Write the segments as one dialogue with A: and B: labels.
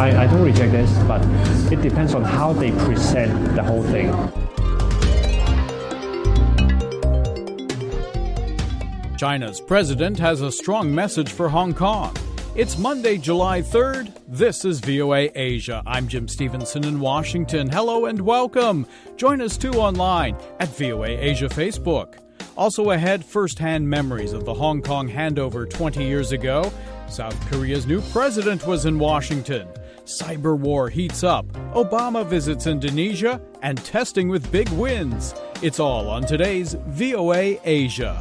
A: I don't reject this, but it depends on how they present the whole thing.
B: China's president has a strong message for Hong Kong. It's Monday, July 3rd. This is VOA Asia. I'm Jim Stevenson in Washington. Hello and welcome. Join us too online at VOA Asia Facebook. Also ahead, first-hand memories of the Hong Kong handover 20 years ago. South Korea's new president was in Washington. Cyber war heats up. Obama visits Indonesia and testing with big wins. It's all on today's VOA Asia.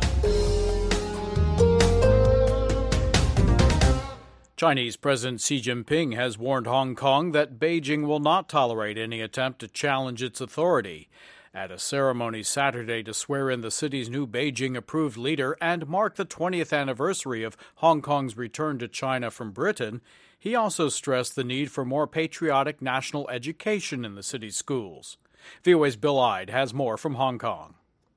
B: Chinese President Xi Jinping has warned Hong Kong that Beijing will not tolerate any attempt to challenge its authority. At a ceremony Saturday to swear in the city's new Beijing-approved leader and mark the 20th anniversary of Hong Kong's return to China from Britain, he also stressed the need for more patriotic national education in the city's schools. VOA's Bill Ide has more from Hong Kong.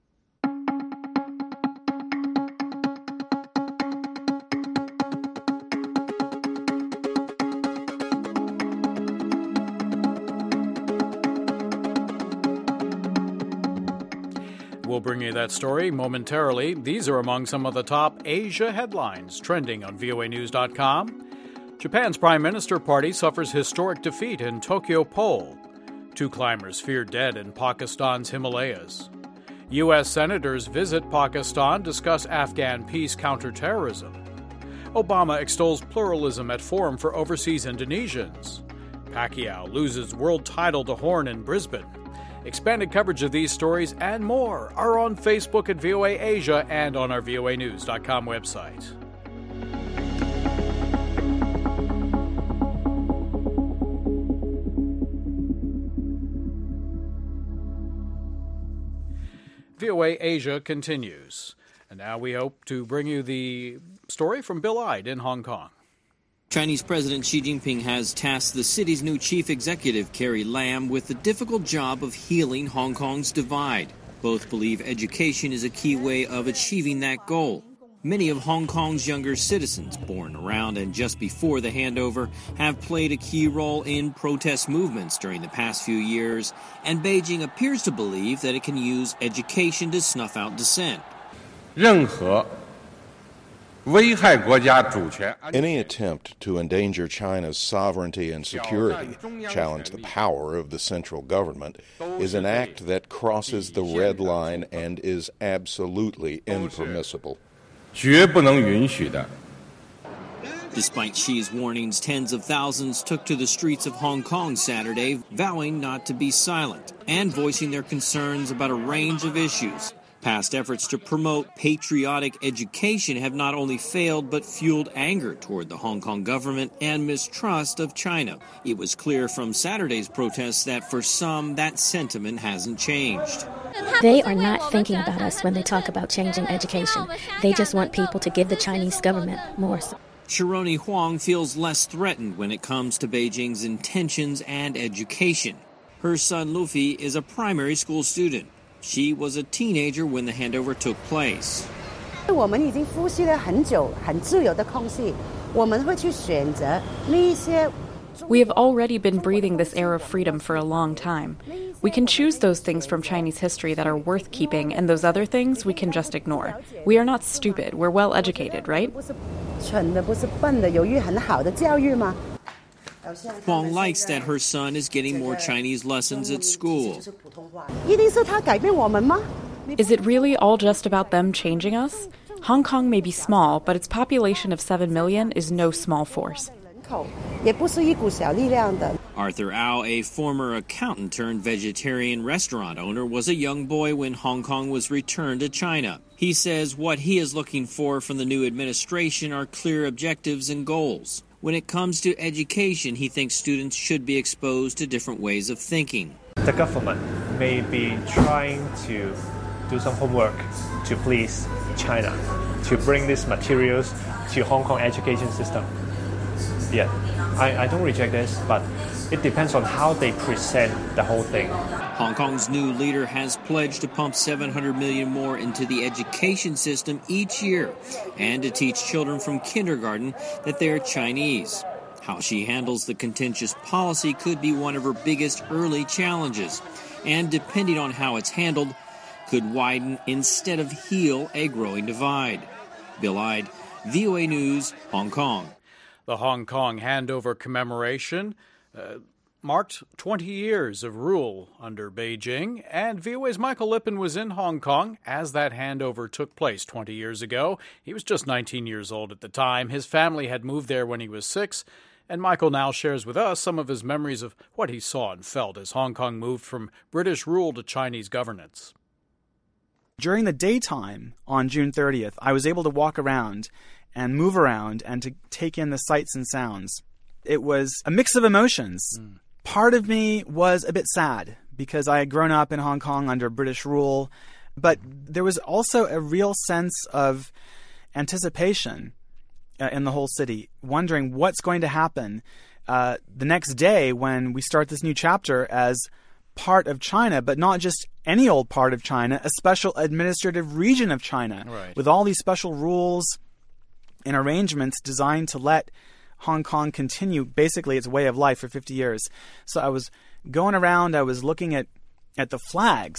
B: We'll bring you that story momentarily. These are among some of the top Asia headlines trending on voanews.com. Japan's Prime Minister party suffers historic defeat in Tokyo poll. 2 climbers feared dead in Pakistan's Himalayas. U.S. senators visit Pakistan, discuss Afghan peace counterterrorism. Obama extols pluralism at forum for overseas Indonesians. Pacquiao loses world title to Horn in Brisbane. Expanded coverage of these stories and more are on Facebook at VOA Asia and on our voanews.com website. VOA Asia continues. And now we hope to bring you the story from Bill Ide in Hong Kong.
C: Chinese President Xi Jinping has tasked the city's new chief executive, Carrie Lam, with the difficult job of healing Hong Kong's divide. Both believe education is a key way of achieving that goal. Many of Hong Kong's younger citizens, born around and just before the handover, have played a key role in protest movements during the past few years, and Beijing appears to believe that it can use education to snuff out dissent.
D: Any attempt to endanger China's sovereignty and security, challenge the power of the central government, is an act that crosses the red line and is absolutely impermissible.
C: Despite Xi's warnings, tens of thousands took to the streets of Hong Kong Saturday, vowing not to be silent and voicing their concerns about a range of issues. Past efforts to promote patriotic education have not only failed but fueled anger toward the Hong Kong government and mistrust of China. It was clear from Saturday's protests that for some, that sentiment hasn't changed.
E: They are not thinking about us when they talk about changing education. They just want people to give the Chinese government more.
C: Shironi Huang feels less threatened when it comes to Beijing's intentions and education. Her son Luffy is a primary school student. She was a teenager when the handover took place.
F: We have already been breathing this air of freedom for a long time. We can choose those things from Chinese history that are worth keeping, and those other things we can just ignore. We are not stupid. We're well educated, right?
C: Huang likes that her son is getting more Chinese lessons at school.
F: Is it really all just about them changing us? Hong Kong may be small, but its population of 7 million is no small force.
C: Arthur Au, a former accountant-turned-vegetarian restaurant owner, was a young boy when Hong Kong was returned to China. He says what he is looking for from the new administration are clear objectives and goals. When it comes to education, he thinks students should be exposed to different ways of thinking.
A: The government may be trying to do some homework to please China, to bring these materials to Hong Kong education system. Yeah, I don't reject this, but it depends on how they present the whole thing.
C: Hong Kong's new leader has pledged to pump $700 million more into the education system each year and to teach children from kindergarten that they are Chinese. How she handles the contentious policy could be one of her biggest early challenges, and depending on how it's handled, could widen instead of heal a growing divide. Bill Ide, VOA News, Hong Kong.
B: The Hong Kong handover commemoration marked 20 years of rule under Beijing, and VOA's Michael Lippen was in Hong Kong as that handover took place 20 years ago. He was just 19 years old at the time. His family had moved there when he was 6, and Michael now shares with us some of his memories of what he saw and felt as Hong Kong moved from British rule to Chinese governance.
G: During the daytime on June 30th, I was able to walk around and move around and to take in the sights and sounds. It was a mix of emotions. Part of me was a bit sad because I had grown up in Hong Kong under British rule, but there was also a real sense of anticipation in the whole city, wondering what's going to happen the next day when we start this new chapter as part of China, but not just any old part of China, a special administrative region of China,
B: right,
G: with all these special rules and arrangements designed to let Hong Kong continue basically its way of life for 50 years. So I was going around, I was looking at the flags,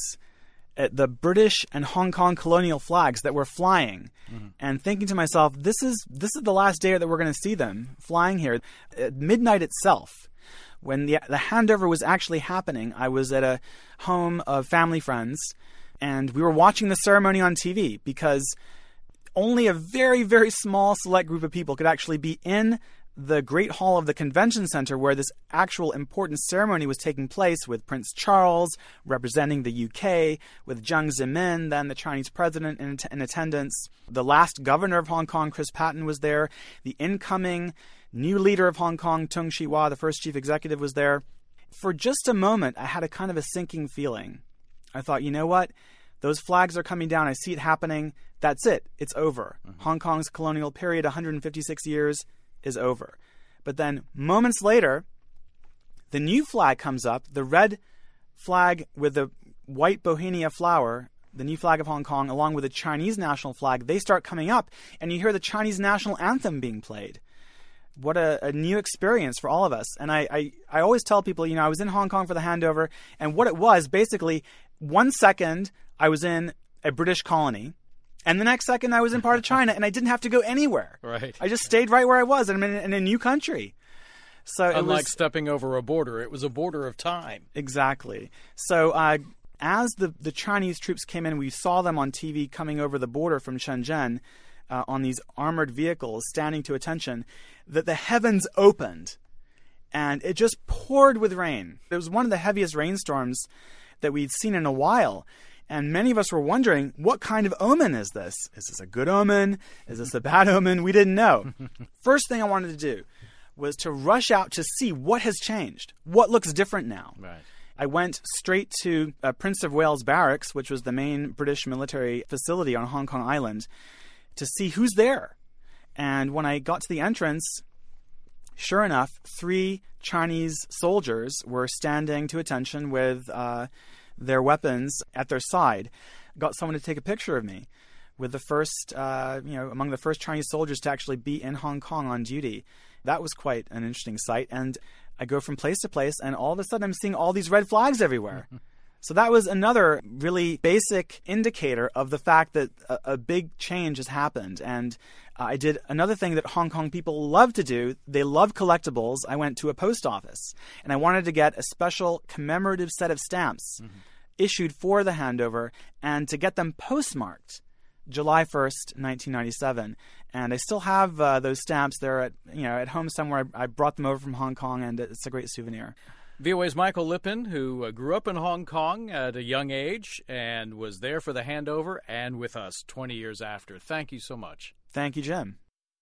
G: at the British and Hong Kong colonial flags that were flying, and thinking to myself, this is the last day that we're going to see them flying here. At midnight itself, when the handover was actually happening, I was at a home of family friends, and we were watching the ceremony on TV because only a very, very small select group of people could actually be in the Great Hall of the Convention Center where this actual important ceremony was taking place, with Prince Charles representing the UK, with Jiang Zemin, then the Chinese president, in attendance. The last governor of Hong Kong, Chris Patten, was there. The incoming new leader of Hong Kong, Tung Chee-hwa, the first chief executive, was there. For just a moment, I had a kind of a sinking feeling. I thought, you know what? Those flags are coming down. I see it happening. That's it. It's over. Hong Kong's colonial period, 156 years, is over. But then moments later, the new flag comes up, the red flag with the white bauhinia flower, the new flag of Hong Kong, along with the Chinese national flag. They start coming up, and you hear the Chinese national anthem being played. What a new experience for all of us. And I always tell people, I was in Hong Kong for the handover, and what it was, basically, 1 second I was in a British colony, and the next second I was in part of China, and I didn't have to go anywhere.
B: Right.
G: I just stayed right where I was, and I'm in a new country. So
B: unlike stepping over a border, it was a border of time.
G: Exactly. So as the Chinese troops came in, we saw them on TV coming over the border from Shenzhen on these armored vehicles, standing to attention, that the heavens opened, and it just poured with rain. It was one of the heaviest rainstorms that we'd seen in a while. And many of us were wondering, what kind of omen is this? Is this a good omen? Is this a bad omen? We didn't know. First thing I wanted to do was to rush out to see what has changed, what looks different now.
B: Right.
G: I went straight to Prince of Wales Barracks, which was the main British military facility on Hong Kong Island, to see who's there. And when I got to the entrance, sure enough, 3 Chinese soldiers were standing to attention with their weapons at their side. Got someone to take a picture of me with the first, among the first Chinese soldiers to actually be in Hong Kong on duty. That was quite an interesting sight. And I go from place to place, and all of a sudden I'm seeing all these red flags everywhere. So that was another really basic indicator of the fact that a big change has happened. And I did another thing that Hong Kong people love to do. They love collectibles. I went to a post office, and I wanted to get a special commemorative set of stamps issued for the handover, and to get them postmarked July 1st, 1997. And I still have those stamps. They're at home somewhere. I brought them over from Hong Kong, and it's a great souvenir.
B: VOA's Michael Lippen, who grew up in Hong Kong at a young age and was there for the handover and with us 20 years after. Thank you so much.
G: Thank you, Jim.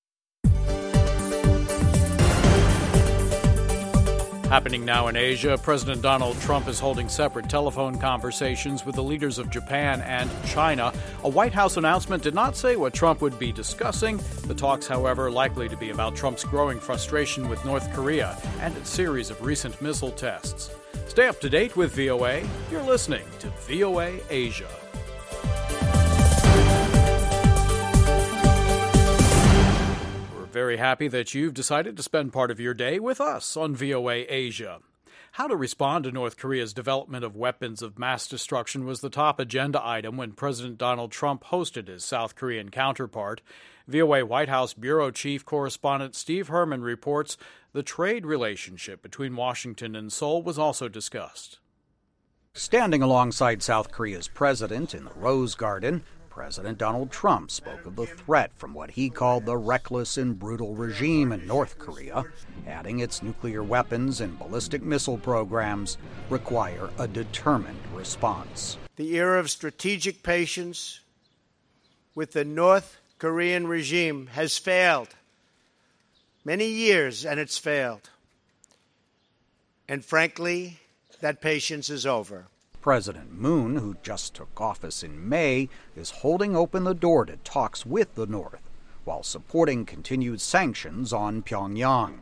B: Happening now in Asia, President Donald Trump is holding separate telephone conversations with the leaders of Japan and China. A White House announcement did not say what Trump would be discussing. The talks, however, likely to be about Trump's growing frustration with North Korea and its series of recent missile tests. Stay up to date with VOA. You're listening to VOA Asia. We're very very happy that you've decided to spend part of your day with us on VOA Asia. How to respond to North Korea's development of weapons of mass destruction was the top agenda item when President Donald Trump hosted his South Korean counterpart. VOA White House Bureau Chief Correspondent Steve Herman reports the trade relationship between Washington and Seoul was also discussed.
H: Standing alongside South Korea's president in the Rose Garden, President Donald Trump spoke of the threat from what he called the reckless and brutal regime in North Korea, adding its nuclear weapons and ballistic missile programs require a determined response.
I: The era of strategic patience with the North Korean regime has failed. Many years, and it's failed. And frankly, that patience is over.
H: President Moon, who just took office in May, is holding open the door to talks with the North, while supporting continued sanctions on Pyongyang.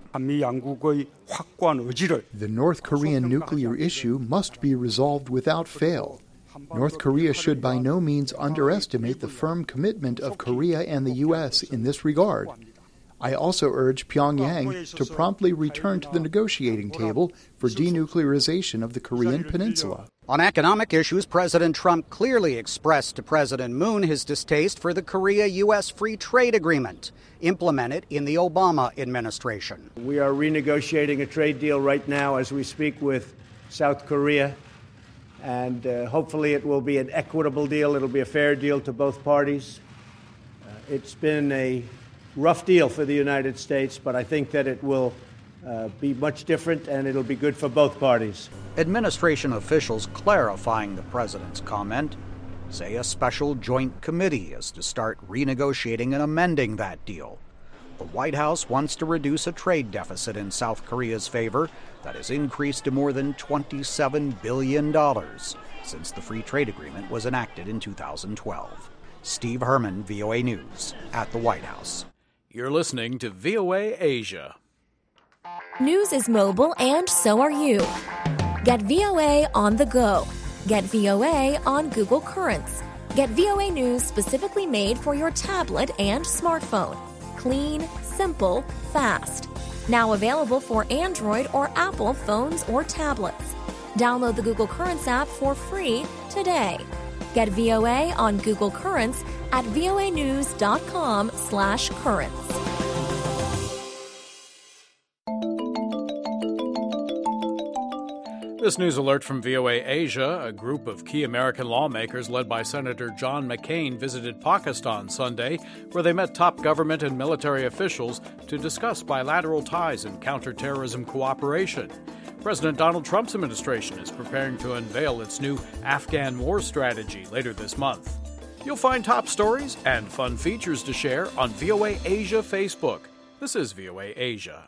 J: The North Korean nuclear issue must be resolved without fail. North Korea should by no means underestimate the firm commitment of Korea and the U.S. in this regard. I also urge Pyongyang to promptly return to the negotiating table for denuclearization of the Korean peninsula.
H: On economic issues, President Trump clearly expressed to President Moon his distaste for the Korea-U.S. Free Trade Agreement, implemented in the Obama administration.
I: We are renegotiating a trade deal right now as we speak with South Korea, and hopefully it will be an equitable deal. It'll be a fair deal to both parties. It's been a rough deal for the United States, but I think that it will be much different and it'll be good for both parties.
H: Administration officials clarifying the president's comment say a special joint committee is to start renegotiating and amending that deal. The White House wants to reduce a trade deficit in South Korea's favor that has increased to more than $27 billion since the Free Trade Agreement was enacted in 2012. Steve Herman, VOA News, at the White House.
B: You're listening to VOA Asia.
K: News is mobile, and so are you. Get VOA on the go. Get VOA on Google Currents. Get VOA News specifically made for your tablet and smartphone. Clean, simple, fast. Now available for Android or Apple phones or tablets. Download the Google Currents app for free today. Get VOA on Google Currents at voanews.com/currents.
B: This news alert from VOA Asia. A group of key American lawmakers led by Senator John McCain visited Pakistan Sunday, where they met top government and military officials to discuss bilateral ties and counterterrorism cooperation. President Donald Trump's administration is preparing to unveil its new Afghan war strategy later this month. You'll find top stories and fun features to share on VOA Asia Facebook. This is VOA Asia.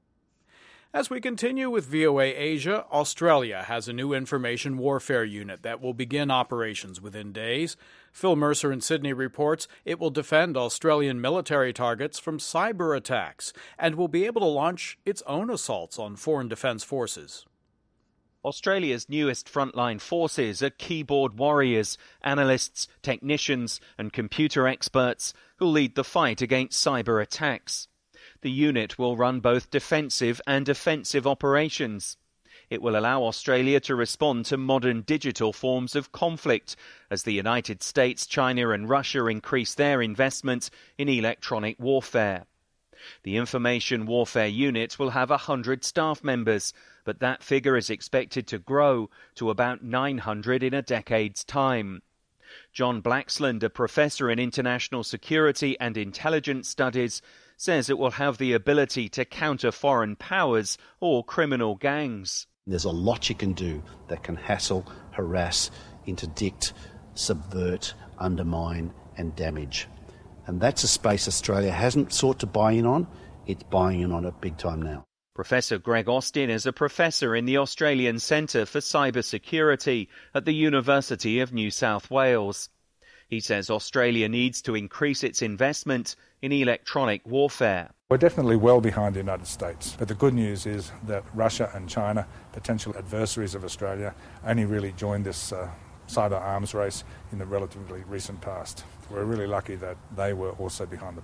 B: As we continue with VOA Asia, Australia has a new information warfare unit that will begin operations within days. Phil Mercer in Sydney reports it will defend Australian military targets from cyber attacks and will be able to launch its own assaults on foreign defence forces.
L: Australia's newest frontline forces are keyboard warriors, analysts, technicians and computer experts who'll lead the fight against cyber attacks. The unit will run both defensive and offensive operations. It will allow Australia to respond to modern digital forms of conflict as the United States, China and Russia increase their investment in electronic warfare. The Information Warfare Unit will have 100 staff members, but that figure is expected to grow to about 900 in a decade's time. John Blaxland, a professor in international security and intelligence studies, says it will have the ability to counter foreign powers or criminal gangs.
M: There's a lot you can do that can hassle, harass, interdict, subvert, undermine and damage. And that's a space Australia hasn't sought to buy in on. It's buying in on it big time now.
L: Professor Greg Austin is a professor in the Australian Centre for Cybersecurity at the University of New South Wales. He says Australia needs to increase its investment in electronic warfare.
N: We're definitely well behind the United States, but the good news is that Russia and China, potential adversaries of Australia, only really joined this cyber arms race in the relatively recent past. We're really lucky that they were also behind the play.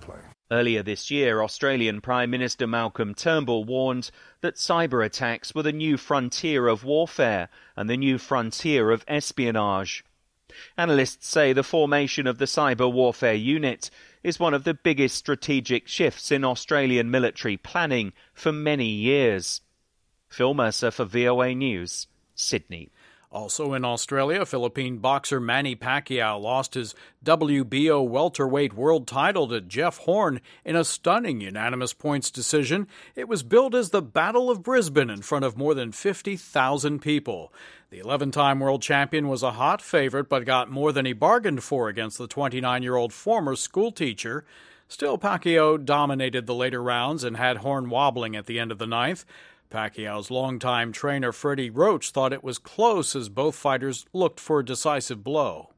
L: Earlier this year, Australian Prime Minister Malcolm Turnbull warned that cyber attacks were the new frontier of warfare and the new frontier of espionage. Analysts say the formation of the Cyber Warfare Unit is one of the biggest strategic shifts in Australian military planning for many years. Phil Mercer for VOA News, Sydney.
B: Also in Australia, Philippine boxer Manny Pacquiao lost his WBO welterweight world title to Jeff Horn in a stunning unanimous points decision. It was billed as the Battle of Brisbane in front of more than 50,000 people. The 11-time world champion was a hot favorite but got more than he bargained for against the 29-year-old former schoolteacher. Still, Pacquiao dominated the later rounds and had Horn wobbling at the end of the ninth. Pacquiao's longtime trainer Freddie Roach thought it was close as both fighters looked for a decisive blow.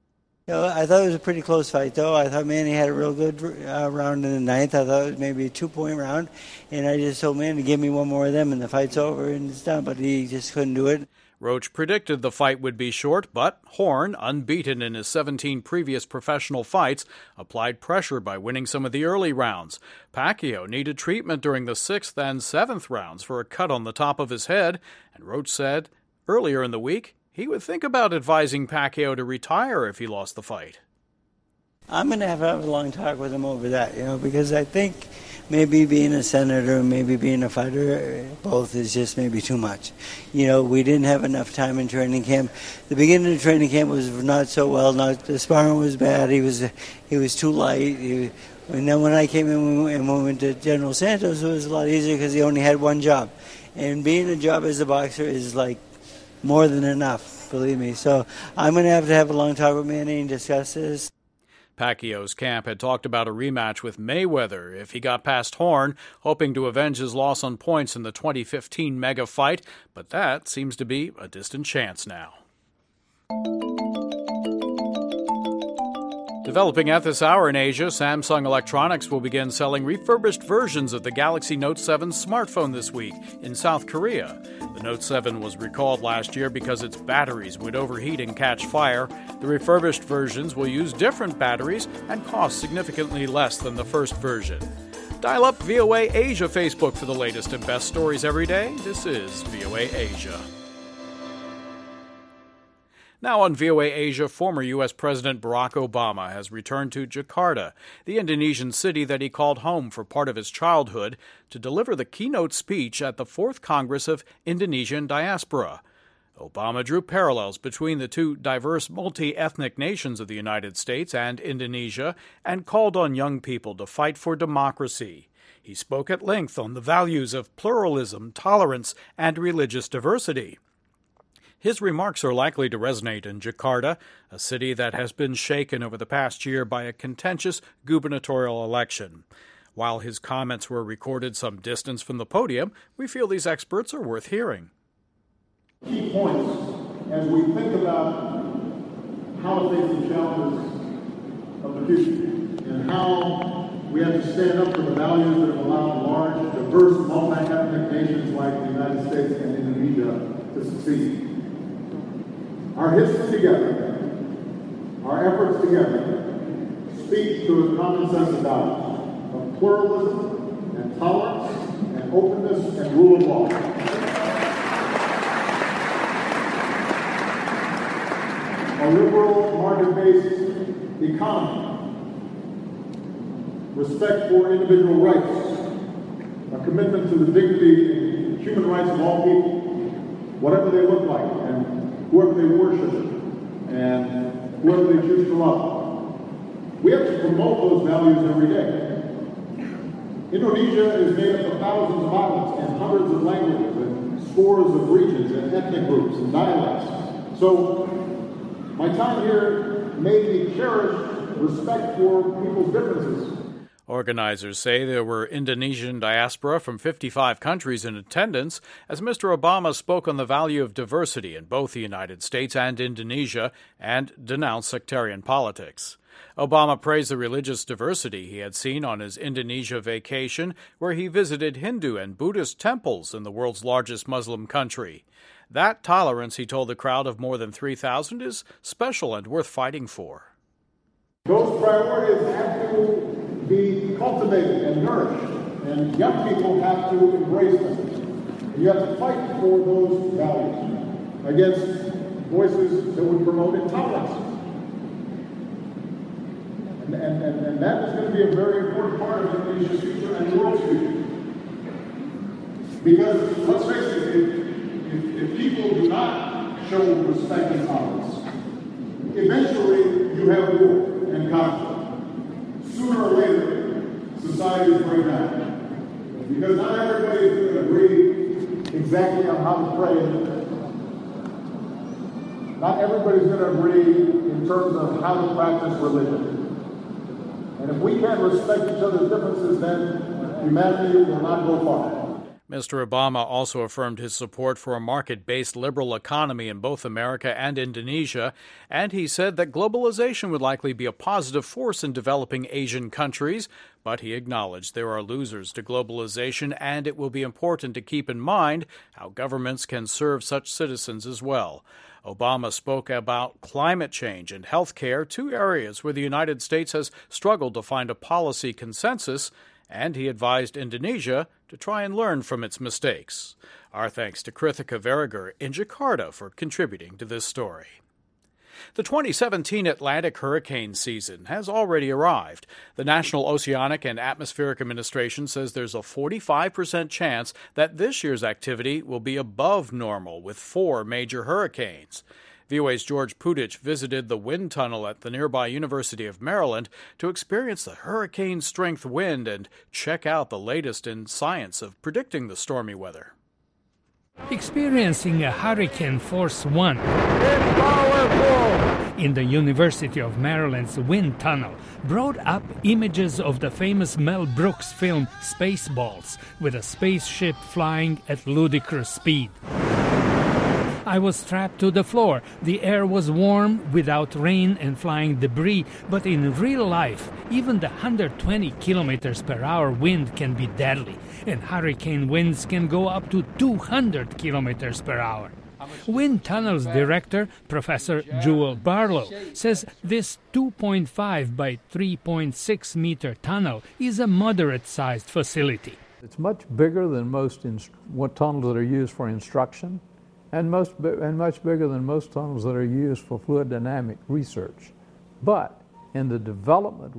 O: I thought it was a pretty close fight, though. I thought Manny had a real good round in the ninth. I thought it was maybe a 2-point round, and I just told Manny to give me one more of them, and the fight's over and it's done, but he just couldn't do it.
B: Roach predicted the fight would be short, but Horn, unbeaten in his 17 previous professional fights, applied pressure by winning some of the early rounds. Pacquiao needed treatment during the 6th and 7th rounds for a cut on the top of his head, and Roach said earlier in the week he would think about advising Pacquiao to retire if he lost the fight.
O: I'm going to have a long talk with him over that, because I think maybe being a senator, maybe being a fighter, both is just maybe too much. We didn't have enough time in training camp. The beginning of training camp was not so well. The sparring was bad. He was too light. And then when I came in and we went to General Santos, it was a lot easier because he only had one job. And being a job as a boxer is like more than enough, believe me. So I'm going to have a long talk with Manny and discuss this.
B: Pacquiao's camp had talked about a rematch with Mayweather if he got past Horn, hoping to avenge his loss on points in the 2015 mega fight, but that seems to be a distant chance now. Developing at this hour in Asia, Samsung Electronics will begin selling refurbished versions of the Galaxy Note 7 smartphone this week in South Korea. The Note 7 was recalled last year because its batteries would overheat and catch fire. The refurbished versions will use different batteries and cost significantly less than the first version. Dial up VOA Asia Facebook for the latest and best stories every day. This is VOA Asia. Now on VOA Asia, former U.S. President Barack Obama has returned to Jakarta, the Indonesian city that he called home for part of his childhood, to deliver the keynote speech at the 4th Congress of Indonesian Diaspora. Obama drew parallels between the two diverse multi-ethnic nations of the United States and Indonesia and called on young people to fight for democracy. He spoke at length on the values of pluralism, tolerance, and religious diversity. His remarks are likely to resonate in Jakarta, a city that has been shaken over the past year by a contentious gubernatorial election. While his comments were recorded some distance from the podium, we feel these experts are worth hearing.
P: Key points as we think about how to face the challenges of the future and how we have to stand up for the values that have allowed large, diverse, multi-ethnic nations like the United States and Indonesia to succeed. Our history together, our efforts together, speak to a common sense of values of pluralism and tolerance and openness and rule of law. A liberal, market-based economy, respect for individual rights, a commitment to the dignity and human rights of all people, whatever they look like, and whoever they worship, and whoever they choose to love. We have to promote those values every day. Indonesia is made up of thousands of islands and hundreds of languages and scores of regions and ethnic groups and dialects. So my time here made me cherish respect for people's differences.
B: Organizers say there were Indonesian diaspora from 55 countries in attendance as Mr. Obama spoke on the value of diversity in both the United States and Indonesia and denounced sectarian politics. Obama praised the religious diversity he had seen on his Indonesia vacation, where he visited Hindu and Buddhist temples in the world's largest Muslim country. That tolerance, he told the crowd of more than 3,000, is special and worth fighting for.
P: Those priorities have to be cultivated cultivated and nourished, and young people have to embrace them. And you have to fight for those values against voices that would promote intolerance. And that is going to be a very important part of Indonesia's future and the world's future. Because, let's face it, if people do not show respect and tolerance, eventually you have war and conflict. Sooner or later, societies break down. Because not everybody is going to agree exactly on how to pray. Not everybody's going to agree in terms of how to practice religion. And if we can't respect each other's differences, then humanity will not go far.
B: Mr. Obama also affirmed his support for a market-based liberal economy in both America and Indonesia, and he said that globalization would likely be a positive force in developing Asian countries, but he acknowledged there are losers to globalization, and it will be important to keep in mind how governments can serve such citizens as well. Obama spoke about climate change and health care, two areas where the United States has struggled to find a policy consensus, and he advised Indonesia to try and learn from its mistakes. Our thanks to Krithika Veriger in Jakarta for contributing to this story. The 2017 Atlantic hurricane season has already arrived. The National Oceanic and Atmospheric Administration says there's a 45% chance that this year's activity will be above normal with 4 major hurricanes. VOA's George Putich visited the wind tunnel at the nearby University of Maryland to experience the hurricane-strength wind and check out the latest in science of predicting the stormy weather.
Q: Experiencing a Hurricane Force 1 in the University of Maryland's wind tunnel brought up images of the famous Mel Brooks film Spaceballs, with a spaceship flying at ludicrous speed. I was strapped to the floor. The air was warm, without rain and flying debris, but in real life, even the 120 kilometers per hour wind can be deadly, and hurricane winds can go up to 200 kilometers per hour. Wind Tunnels Director, Professor Jewel Barlow, says this 2.5 by 3.6 meter tunnel is a moderate-sized facility.
R: It's much bigger than most tunnels that are used for instruction, and much bigger than most tunnels that are used for fluid dynamic research. But in the development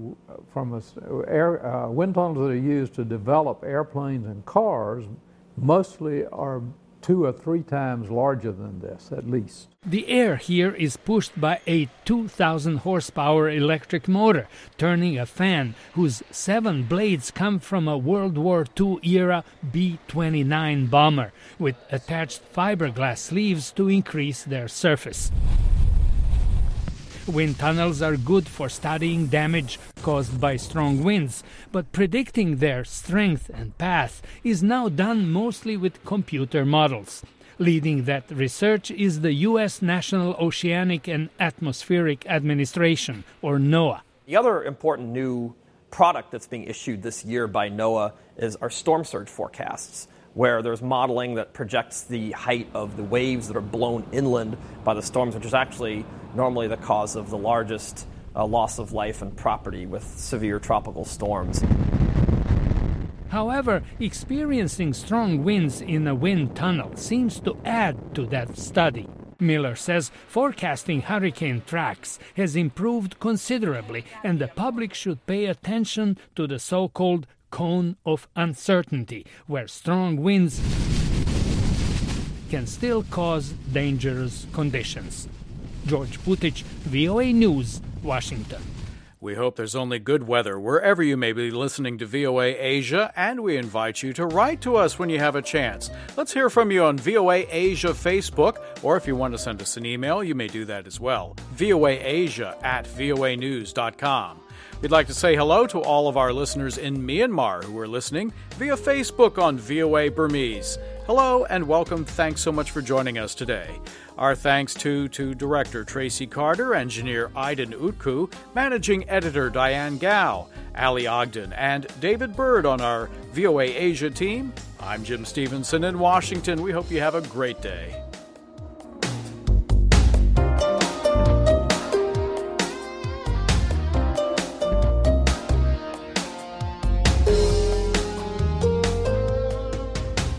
R: wind tunnels that are used to develop airplanes and cars mostly are 2 or 3 times larger than this, at least.
Q: The air here is pushed by a 2,000 horsepower electric motor, turning a fan whose 7 blades come from a World War II-era B-29 bomber, with attached fiberglass sleeves to increase their surface. Wind tunnels are good for studying damage caused by strong winds, but predicting their strength and path is now done mostly with computer models. Leading that research is the U.S. National Oceanic and Atmospheric Administration, or NOAA.
S: The other important new product that's being issued this year by NOAA is our storm surge forecasts, where there's modeling that projects the height of the waves that are blown inland by the storms, which is actually normally the cause of the largest loss of life and property with severe tropical storms.
Q: However, experiencing strong winds in a wind tunnel seems to add to that study. Miller says forecasting hurricane tracks has improved considerably, and the public should pay attention to the so-called cone of uncertainty, where strong winds can still cause dangerous conditions. George Putich, VOA News, Washington.
B: We hope there's only good weather wherever you may be listening to VOA Asia, and we invite you to write to us when you have a chance. Let's hear from you on VOA Asia Facebook, or if you want to send us an email, you may do that as well. voaasia@voanews.com. We'd like to say hello to all of our listeners in Myanmar who are listening via Facebook on VOA Burmese. Hello and welcome. Thanks so much for joining us today. Our thanks to Director Tracy Carter, Engineer Aiden Utku, Managing Editor Diane Gao, Ali Ogden, and David Bird on our VOA Asia team. I'm Jim Stevenson in Washington. We hope you have a great day.